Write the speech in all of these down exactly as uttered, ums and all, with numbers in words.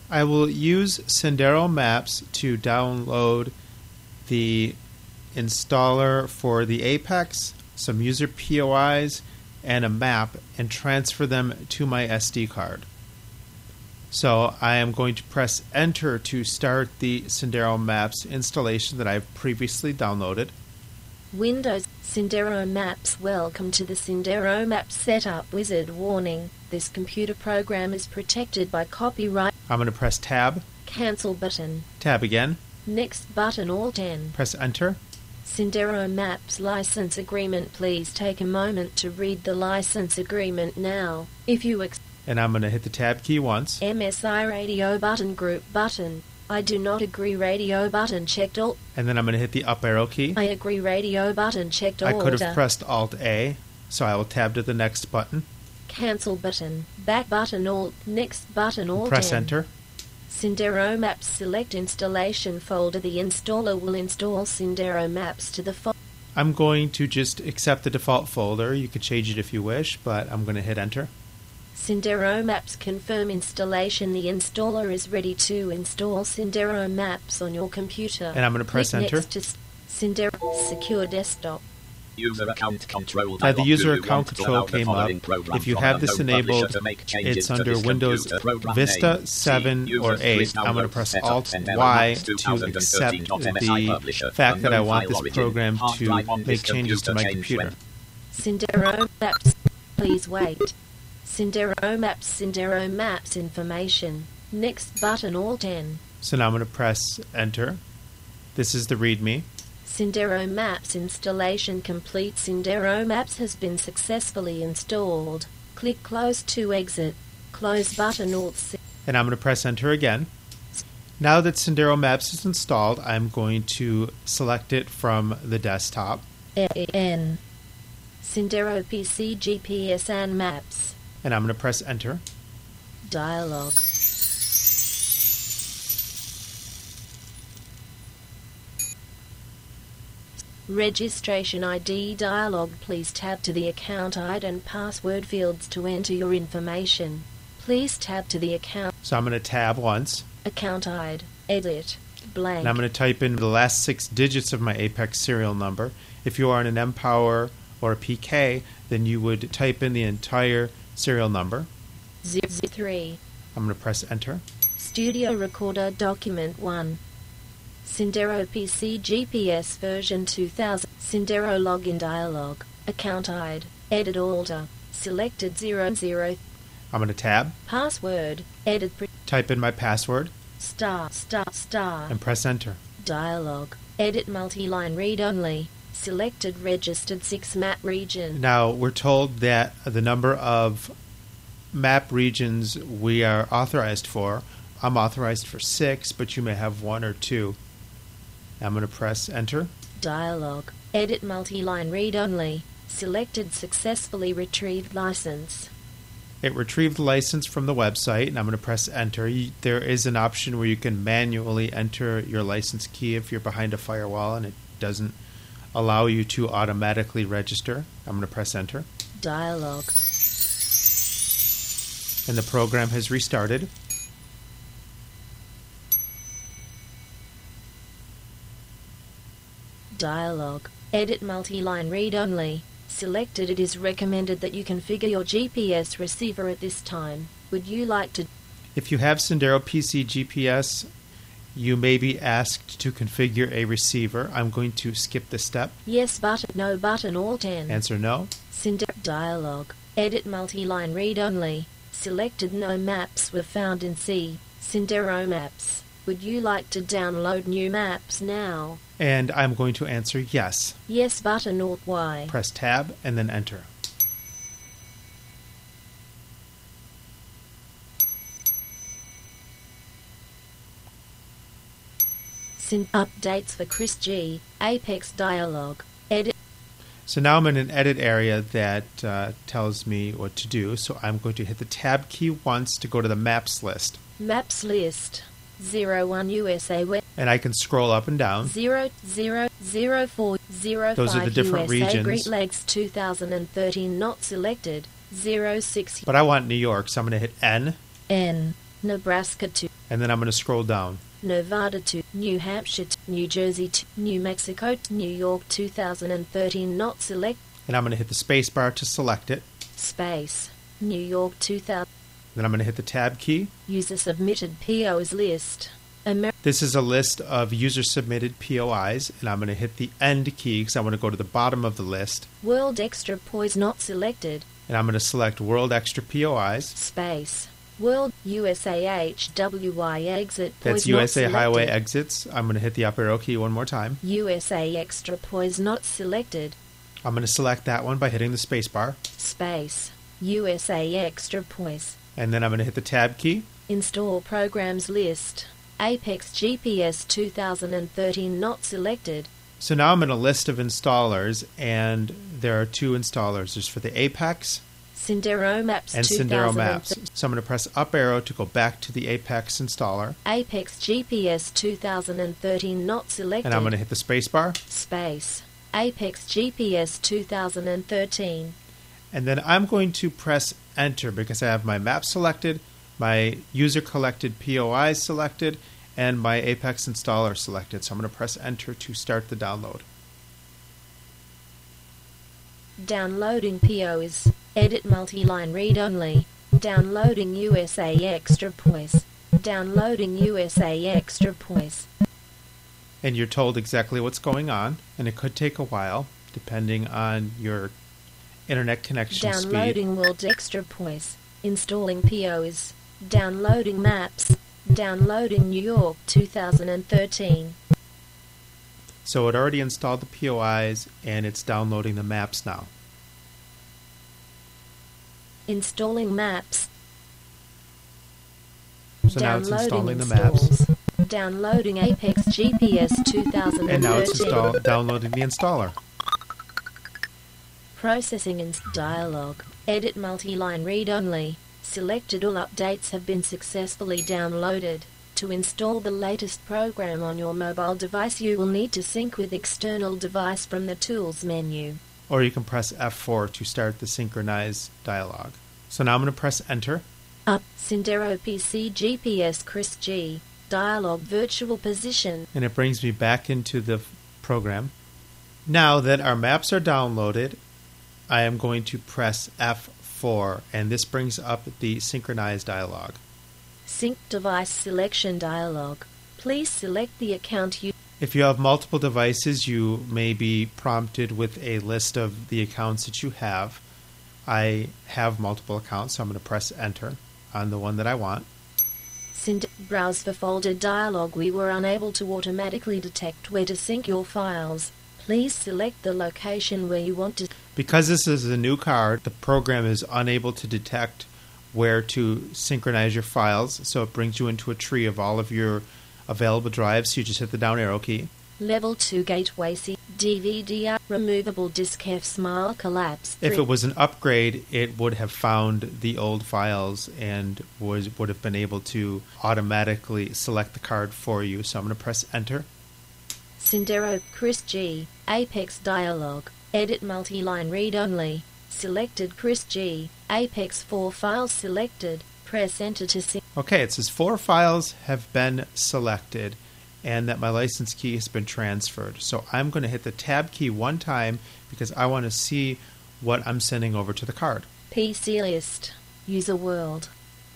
I will use Sendero Maps to download the installer for the Apex, some user P O Is, and a map, and transfer them to my S D card. So I am going to press Enter to start the Sendero Maps installation that I've previously downloaded. Windows, Sendero Maps. Welcome to the Sendero Maps Setup Wizard. Warning, this computer program is protected by copyright. I'm going to press Tab. Cancel button. Tab again. Next button, Alt N. Press Enter. Sendero Maps License Agreement. Please take a moment to read the license agreement now. If you ex- And I'm going to hit the Tab key once. M S I Radio button, Group button. I do not agree Radio button, checked all. And then I'm going to hit the up arrow key. I agree Radio button, checked all. I could have pressed Alt A, so I will tab to the next button. Cancel button. Back button, Alt. Next button, Alt. Press N. Enter. Sendero Maps. Select installation folder. The installer will install Sendero Maps to the folder. I'm going to just accept the default folder. You could change it if you wish, but I'm going to hit Enter. Sendero Maps. Confirm installation. The installer is ready to install Sendero Maps on your computer. And I'm going to press Click Enter. Next to Sendero Secure Desktop. User account control. Now the user account control came up. If you have this enabled, it's under Windows Vista seven or eight. I'm going to press Alt Y to accept the fact that I want this program to make changes to my computer. Sendero Maps. Please wait. Sendero Maps. Sendero Maps information. Next button, Alt N. So now I'm going to press Enter. This is the README. Sendero Maps installation complete. Sendero Maps has been successfully installed. Click Close to exit. Close button, Alt C. And I'm going to press Enter again. Now that Sendero Maps is installed, I'm going to select it from the desktop. N. Sendero P C G P S and Maps. And I'm going to press Enter. Dialog. Registration I D dialog. Please tab to the account I D and password fields to enter your information. Please tab to the account. So I'm going to tab once. Account I D. Edit. Blank. And I'm going to type in the last six digits of my Apex serial number. If you are in an Empower or a P K, then you would type in the entire serial number. zero three. I'm going to press Enter. Studio Recorder Document one. Sendero P C G P S version two thousand. Sendero Login Dialog. Account I D. Edit Alter. Selected zero zero. I'm going to tab. Password. Edit. Pre- Type in my password. Star, star, star. And press Enter. Dialog. Edit multi-line read only. Selected registered six map region. Now, we're told that the number of map regions we are authorized for, I'm authorized for six, but you may have one or two. I'm going to press Enter. Dialog. Edit multi-line read only. Selected successfully retrieved license. It retrieved the license from the website, and I'm going to press Enter. You, there is an option where you can manually enter your license key if you're behind a firewall and it doesn't allow you to automatically register. I'm going to press Enter. Dialog. And the program has restarted. Dialog. Edit multi-line read only. Selected. It is recommended that you configure your G P S receiver at this time. Would you like to... If you have Sendero P C G P S, you may be asked to configure a receiver. I'm going to skip this step. Yes button. No button. Alt N. Answer no. Sendero Dialog. Edit multi-line read only. Selected. No maps were found in C. Sendero Maps. Would you like to download new maps now? And I'm going to answer yes. Yes button. Alt Y. Press Tab and then Enter. Send updates for Chris G. Apex Dialog. Edit. So now I'm in an edit area that uh, tells me what to do. So I'm going to hit the Tab key once to go to the Maps list. Maps list. zero one U S A West. And I can scroll up and down. zero zero zero four zero Those are the five different U S A regions. Great Lakes two thousand thirteen not selected. zero six But I want New York, so I'm going to hit N. N. Nebraska to And then I'm going to scroll down. Nevada to New Hampshire to New Jersey to New Mexico to New York two thousand thirteen not select And I'm going to hit the space bar to select it. space New York two thousand Then I'm going to hit the tab key. user submitted P Os list Amer- This is a list of user-submitted P O Is, and I'm going to hit the end key because I want to go to the bottom of the list. World Extra Poise not selected And I'm going to select World Extra P O Is. space World U S A H W Y exit That's Poise not U S A Highway selected. exits. I'm going to hit the up arrow key one more time. U S A Extra Poise not selected I'm going to select that one by hitting the space bar. space U S A Extra Poise And then I'm going to hit the tab key. install programs list Apex G P S two thousand thirteen not selected So now I'm in a list of installers, and there are two installers. There's for the Apex Sendero Maps and two Sendero thousand Maps. So I'm going to press up arrow to go back to the Apex installer, Apex G P S two thousand thirteen not selected and I'm going to hit the space bar. space Apex G P S two thousand thirteen And then I'm going to press enter because I have my map selected, my user collected P O Is selected, and my Apex installer selected. So I'm going to press enter to start the download. downloading P Os edit multi-line read only downloading U S A Extra Poise downloading U S A Extra Poise And you're told exactly what's going on, and it could take a while depending on your internet connection speed. downloading World Extra Poise installing P Os downloading maps downloading New York two thousand thirteen So it already installed the P O Is, and it's downloading the maps now. installing maps So now it's downloading installing the maps, installs. Downloading Apex G P S two thousand thirteen and now it's install- downloading the installer. processing and dialog edit multi-line read only selected all updates have been successfully downloaded. To install the latest program on your mobile device, you will need to sync with external device from the Tools menu. Or you can press F four to start the synchronize dialog. So now I'm going to press enter. Up, Sendero P C G P S Chris G, dialog virtual position. And it brings me back into the f- program. Now that our maps are downloaded, I am going to press F four, and this brings up the synchronize dialog. Sync device selection dialog. Please select the account you. If you have multiple devices, you may be prompted with a list of the accounts that you have. I have multiple accounts, so I'm going to press enter on the one that I want. Send browse for folder dialog. We were unable to automatically detect where to sync your files. Please select the location where you want to. Because this is a new card, the program is unable to detect where to synchronize your files, so it brings you into a tree of all of your available drives. So you just hit the down arrow key. Level two Gateway C D V D R removable disk F Smile collapse. If it was an upgrade, it would have found the old files and was would have been able to automatically select the card for you. So I'm going to press enter. Sendero Chris G Apex dialog edit multi-line read only selected Chris G Apex four files selected. Press enter to sync. Okay, it says four files have been selected and that my license key has been transferred. So I'm going to hit the tab key one time because I want to see what I'm sending over to the card. P C list user world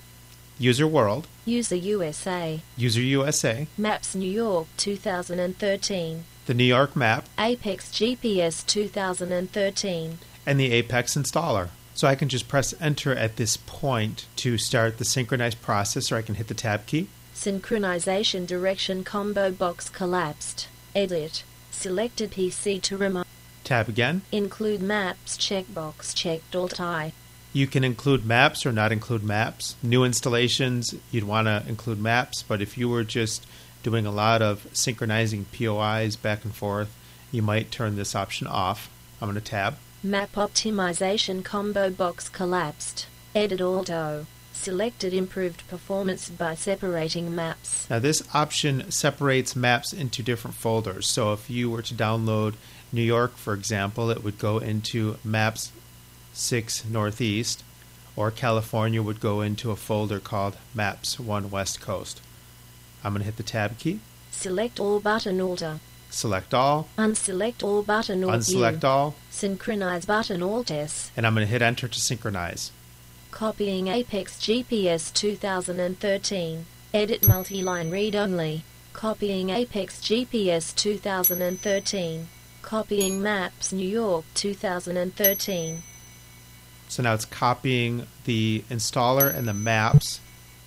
User World, user U S A User U S A, Maps New York two thousand thirteen the New York map, Apex G P S two thousand thirteen and the Apex installer. So I can just press enter at this point to start the synchronized process, or I can hit the tab key. synchronization direction combo box collapsed. Edit selected P C to remove. Tab again. Include maps checkbox checked alt I. You can include maps or not include maps. New installations, you'd want to include maps, but if you were just doing a lot of synchronizing P O Is back and forth, you might turn this option off. I'm going to tab. Map optimization combo box collapsed. Edit auto. Selected improved performance by separating maps. Now this option separates maps into different folders. So if you were to download New York, for example, it would go into Maps six Northeast, or California would go into a folder called Maps one West Coast. I'm going to hit the Tab key. Select all button Alt. Select all. Unselect all button Alt. Unselect all. Synchronize button Alt S. And I'm going to hit Enter to synchronize. Copying Apex G P S two thousand thirteen. Edit multi-line read only. Copying Apex G P S two thousand thirteen. Copying Maps New York two thousand thirteen. So now it's copying the installer and the maps.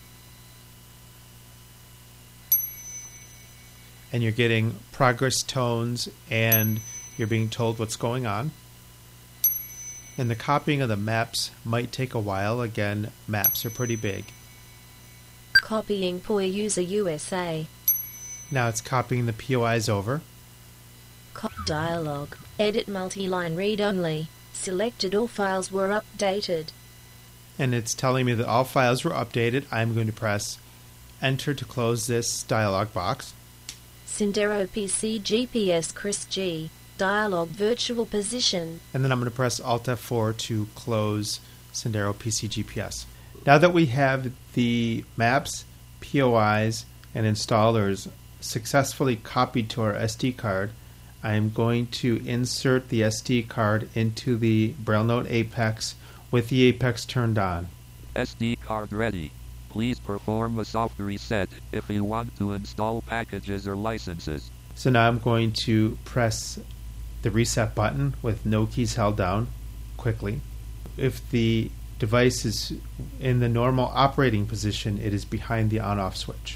And you're getting progress tones and you're being told what's going on. And the copying of the maps might take a while. Again, maps are pretty big. Copying P O I user U S A. Now it's copying the P O Is over. Co- dialog. Edit multi-line read only. Selected all files were updated. And it's telling me that all files were updated. I'm going to press Enter to close this dialog box. Sendero P C G P S Chris G. Dialog virtual position. And then I'm going to press Alt F four to close Sendero P C G P S. Now that we have the maps, P O Is, and installers successfully copied to our S D card, I am going to insert the S D card into the BrailleNote Apex with the Apex turned on. S D card ready. Please perform a soft reset if you want to install packages or licenses. So now I'm going to press the reset button with no keys held down quickly. If the device is in the normal operating position, it is behind the on-off switch.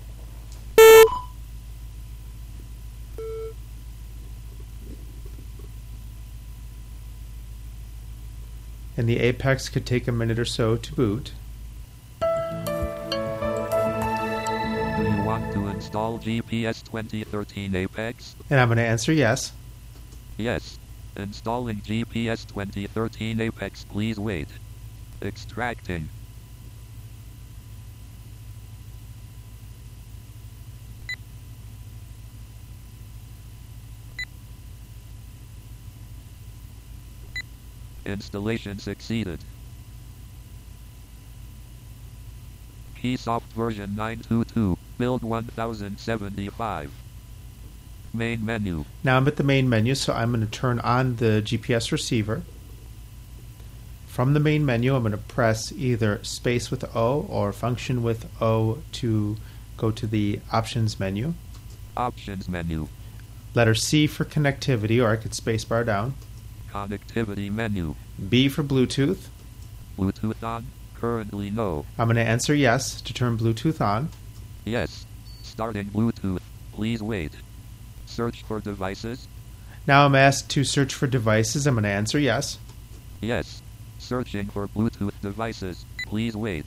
And the Apex could take a minute or so to boot. Do you want to install G P S twenty thirteen Apex? And I'm going to answer yes. Yes. Installing G P S twenty thirteen Apex. Please wait. Extracting. Installation succeeded. Keysoft version nine two two, build one thousand seventy-five. Main menu. Now I'm at the main menu, so I'm going to turn on the G P S receiver. From the main menu, I'm going to press either space with O or function with O to go to the options menu. Options menu. Letter C for connectivity, or I could spacebar down. Connectivity menu. B for Bluetooth. Bluetooth on. Currently no. I'm going to answer yes to turn Bluetooth on. Yes. Starting Bluetooth. Please wait. Search for devices. Now I'm asked to search for devices. I'm going to answer yes. Yes. Searching for Bluetooth devices. Please wait.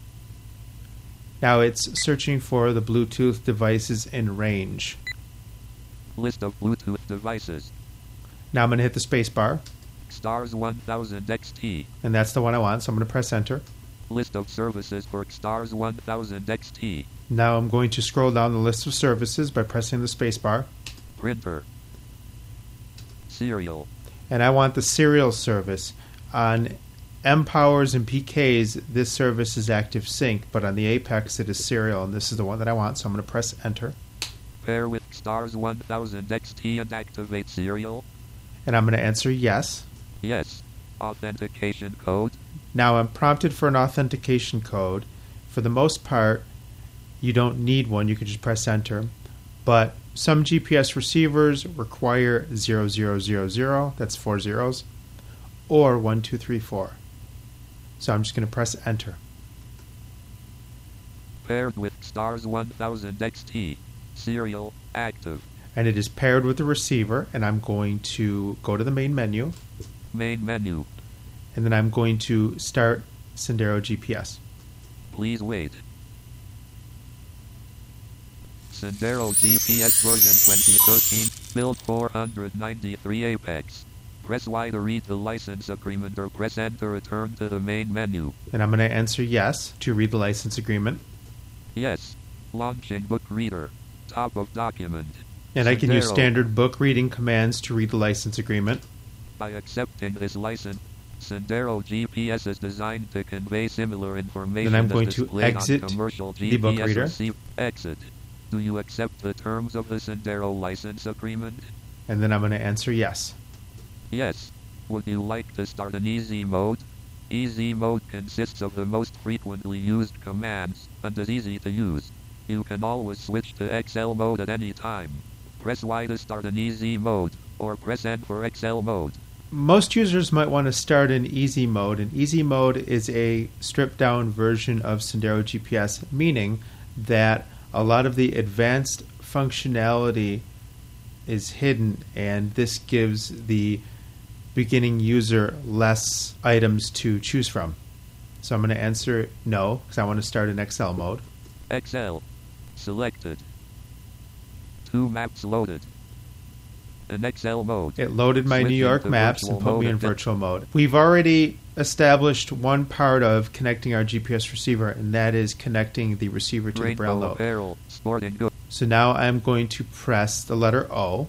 Now it's searching for the Bluetooth devices in range. List of Bluetooth devices. Now I'm going to hit the space bar. Stars one thousand X T. And that's the one I want, so I'm going to press enter. List of services for Stars one thousand X T. Now I'm going to scroll down the list of services by pressing the space bar. Printer. Serial. And I want the serial service. On M Powers and P Ks, this service is Active Sync, but on the Apex it is serial, and this is the one that I want, so I'm going to press enter. Pair with Stars one thousand X T and activate serial. And I'm going to answer yes. Yes. Authentication code. Now I'm prompted for an authentication code. For the most part, you don't need one. You can just press enter. But some G P S receivers require zero zero zero zero, that's four zeros, or one two three four. So I'm just going to press enter. Paired with Stars one thousand X T. Serial active. And it is paired with the receiver, and I'm going to go to the main menu. Main menu. And then I'm going to start Sendero G P S. Please wait. Sendero G P S version twenty thirteen, build four ninety-three Apex. Press Y to read the license agreement or press enter to return to the main menu. And I'm going to answer yes to read the license agreement. Yes. Launching book reader. Top of document. And I can use Sendero. standard book reading commands to read the license agreement. By accepting this license, Sendero G P S is designed to convey similar information Then I'm as going to displayed exit on commercial the G book P S reader. receive- Exit. Do you accept the terms of the Sendero license agreement? And then I'm going to answer yes. Yes. Would you like to start an easy mode? Easy mode consists of the most frequently used commands and is easy to use. You can always switch to X L mode at any time. Press Y to start an easy mode, or press N for X L mode. Most users might want to start in easy mode, and easy mode is a stripped down version of Sendero G P S, meaning that a lot of the advanced functionality is hidden, and this gives the beginning user less items to choose from. So I'm going to answer no, because I want to start in X L mode. X L. Selected. Two maps loaded. In X L mode. It loaded my New Switching York to maps virtual and put mode me in and then- virtual mode. We've already established one part of connecting our G P S receiver, and that is connecting the receiver to the Braille Rainbow note. apparel. Sporting goods. So now I'm going to press the letter O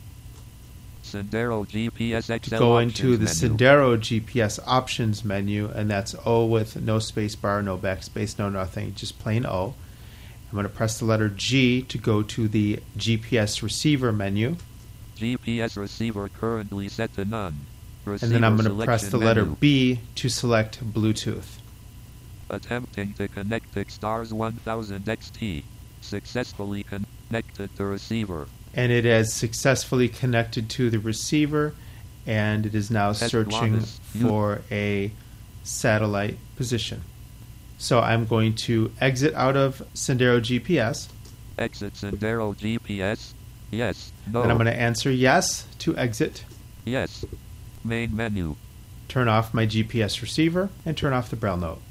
Sendero G P S X to L go options into the menu. Sendero G P S options menu, and that's O with no space bar, no backspace, no nothing, just plain O. I'm going to press the letter G to go to the G P S receiver menu, G P S receiver currently set to none. Receiver and then I'm going to press the selection letter menu. B to select Bluetooth. Attempting to connect to Stars one thousand X T. Successfully connected to receiver. And it has successfully connected to the receiver, and it is now Test searching Logos. You- for a satellite position. So I'm going to exit out of Sendero G P S, Exit Sendero G P S. Yes. No. and I'm going to answer yes to exit, Yes. Main menu. turn off my G P S receiver, and turn off the Braille note.